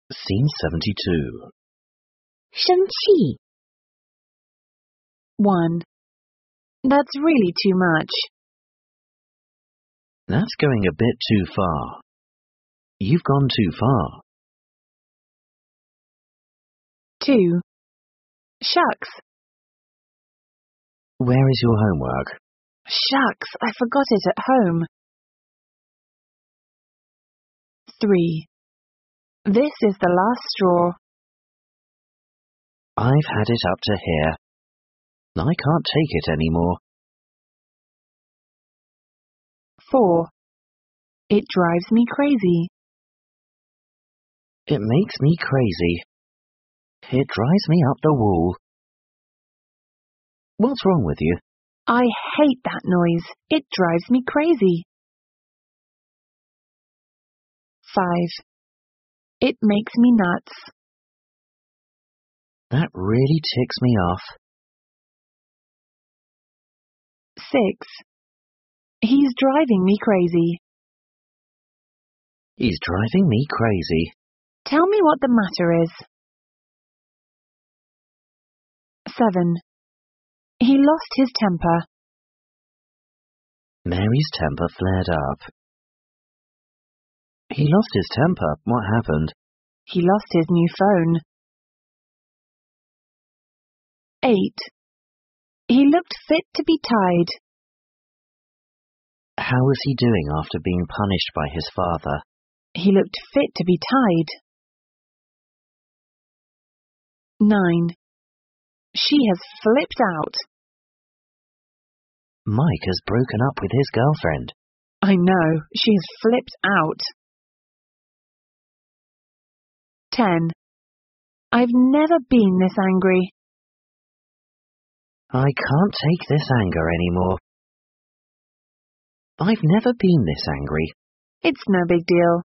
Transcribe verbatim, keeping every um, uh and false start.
Scene seventy-two. 生气. one. That's really too much. That's going a bit too far. You've gone too far. two. Shucks. Where is your homework? Shucks, I forgot it at home. three. This is the last straw. I've had it up to here. I can't take it anymore. four. It drives me crazy. It makes me crazy. It drives me up the wall. What's wrong with you? I hate that noise. It drives me crazy. five. It makes me nuts. That really ticks me off. six. He's driving me crazy. He's driving me crazy. Tell me what the matter is. seven. He lost his temper. Mary's temper flared up. He lost his temper. What happened? He lost his new phone. eight. He looked fit to be tied. How was he doing after being punished by his father? He looked fit to be tied. nine. She has flipped out. Mike has broken up with his girlfriend. I know, she has flipped out. ten. I've never been this angry. I can't take this anger anymore. I've never been this angry. It's no big deal.